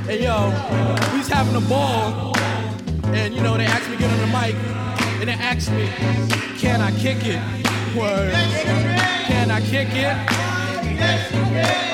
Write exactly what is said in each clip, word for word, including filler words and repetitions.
Hey yo, we was having a ball, and you know they asked me to get on the mic, and they asked me, can I kick it? Word. Can I kick it?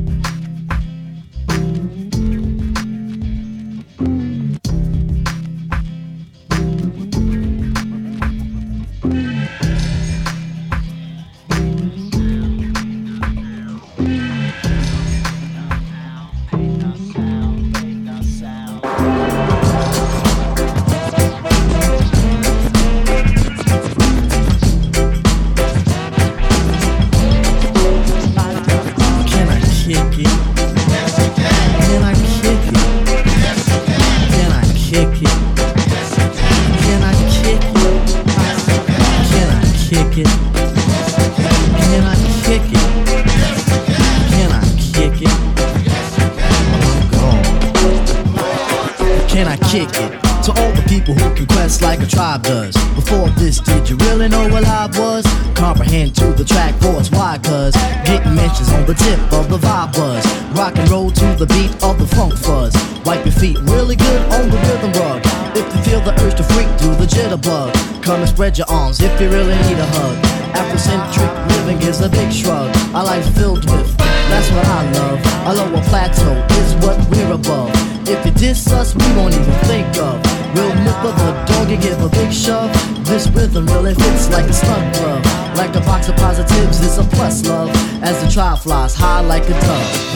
Like a tribe does. Before this, did you really know what I was? Comprehend to the track force, why? Cause getting mentions on the tip of the vibe buzz. Rock and roll to the beat of the funk fuzz. Wipe your feet really good on the rhythm rug. If you feel the urge to freak, do the jitterbug. Come and spread your arms if you really need a hug. Afrocentric living is a big shrug. Our life filled with, that's what I love. A lower plateau is what we're above. If you diss us, we won't even think of. We'll nip of the dog and give a big shove. This rhythm really fits like a snug glove. Like a box of positives, it's a plus love. As the tribe flies high like a dove.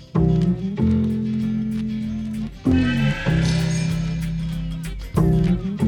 Thank you.